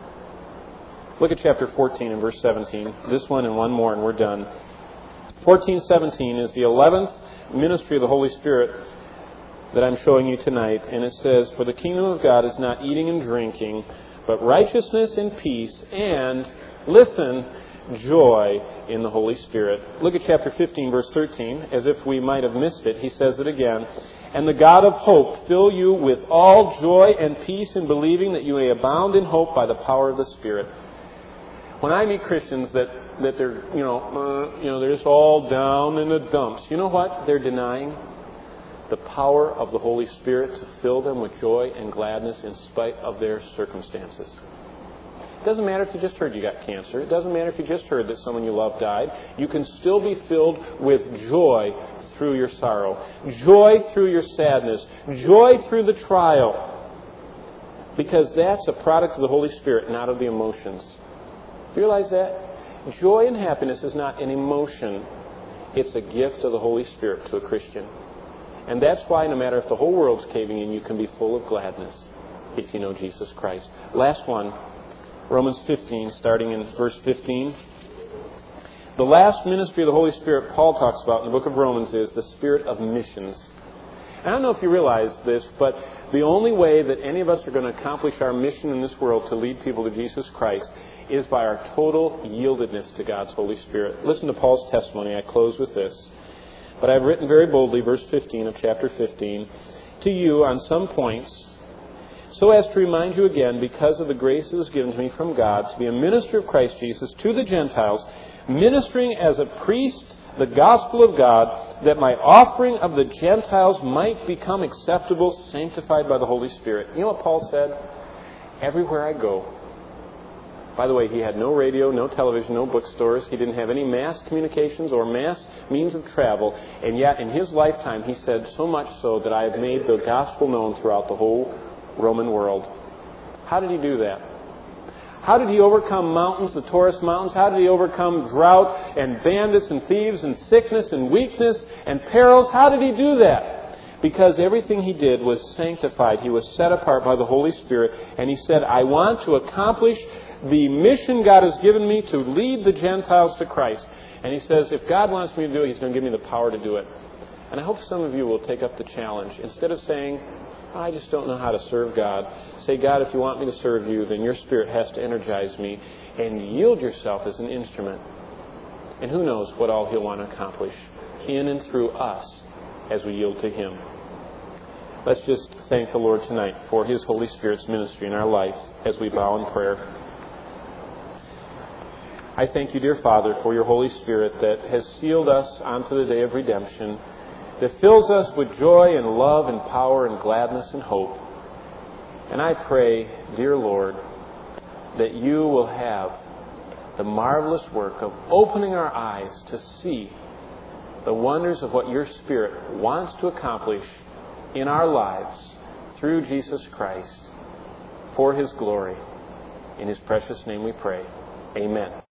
Look at chapter fourteen and verse seventeen. This one and one more and we're done. fourteen seventeen is the eleventh ministry of the Holy Spirit that I'm showing you tonight. And it says, for the kingdom of God is not eating and drinking, but righteousness and peace and, listen, joy in the Holy Spirit. Look at chapter fifteen, verse thirteen. As if we might have missed it, he says it again. And the God of hope fill you with all joy and peace in believing, that you may abound in hope by the power of the Spirit. When I meet Christians that, that they're, you know, uh, you know, they're just all down in the dumps, you know what they're denying? The power of the Holy Spirit to fill them with joy and gladness in spite of their circumstances. It doesn't matter if you just heard you got cancer. It doesn't matter if you just heard that someone you love died. You can still be filled with joy through your sorrow, joy through your sadness, joy through the trial. Because that's a product of the Holy Spirit, not of the emotions. Realize that? Joy and happiness is not an emotion. It's a gift of the Holy Spirit to a Christian. And that's why no matter if the whole world's caving in, you can be full of gladness if you know Jesus Christ. Last one, Romans fifteen, starting in verse fifteen. The last ministry of the Holy Spirit Paul talks about in the book of Romans is the spirit of missions. And I don't know if you realize this, but the only way that any of us are going to accomplish our mission in this world to lead people to Jesus Christ is by our total yieldedness to God's Holy Spirit. Listen to Paul's testimony. I close with this. But I have written very boldly, verse fifteen of chapter fifteen, to you on some points, so as to remind you again, because of the grace that was given to me from God, to be a minister of Christ Jesus to the Gentiles, ministering as a priest the gospel of God, that my offering of the Gentiles might become acceptable, sanctified by the Holy Spirit. You know what Paul said? Everywhere I go. By the way, he had no radio, no television, no bookstores. He didn't have any mass communications or mass means of travel. And yet, in his lifetime, he said, so much so that I have made the gospel known throughout the whole Roman world. How did he do that? How did he overcome mountains, the Taurus mountains? How did he overcome drought and bandits and thieves and sickness and weakness and perils? How did he do that? Because everything he did was sanctified. He was set apart by the Holy Spirit. And he said, I want to accomplish the mission God has given me to lead the Gentiles to Christ. And he says, if God wants me to do it, He's going to give me the power to do it. And I hope some of you will take up the challenge. Instead of saying, I just don't know how to serve God. Say, God, if you want me to serve you, then your Spirit has to energize me, and yield yourself as an instrument. And who knows what all He'll want to accomplish in and through us as we yield to Him. Let's just thank the Lord tonight for His Holy Spirit's ministry in our life as we bow in prayer. I thank you, dear Father, for your Holy Spirit that has sealed us onto the day of redemption, that fills us with joy and love and power and gladness and hope. And I pray, dear Lord, that you will have the marvelous work of opening our eyes to see the wonders of what your Spirit wants to accomplish in our lives through Jesus Christ for His glory. In His precious name we pray. Amen.